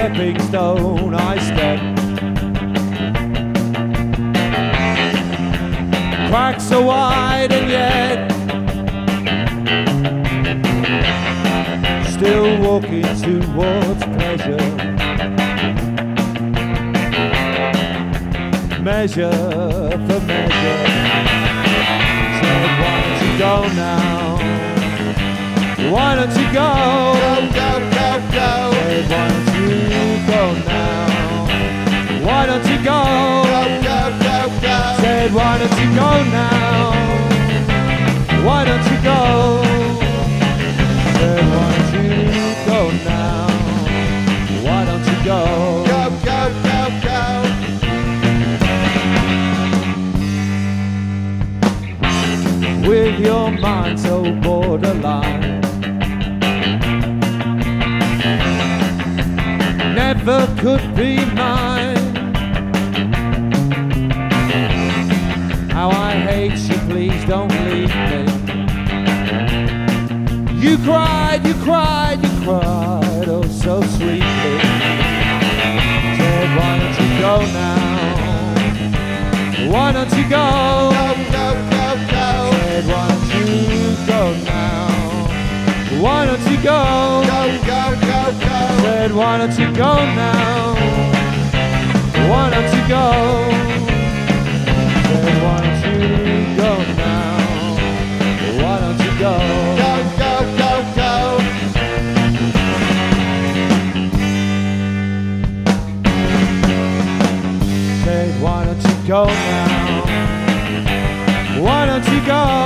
stepping stone I step. Cracks are wide and yet still walking towards pleasure. Measure for measure. Said why don't you go now? Why don't you go? Go, go, go, go. Said why don't you go now? Why don't you go? Go, go, go, go. Said why don't you go now? Why don't you go? Said why don't you go now? Why don't you go? Go, go, go, go. With your mind so borderline, never could be mine. How I hate you, please don't leave me. You cried, you cried, you cried, oh so sweetly. Said why don't you go now? Why don't you go? Go, go, go, go. Said why don't you go now? Why don't you go? Go, go, go, go. Said why don't you go now? Why don't you go? Said why don't you go now? Why don't you go? Go, go, go, go. Said why don't you go now? Why don't you go?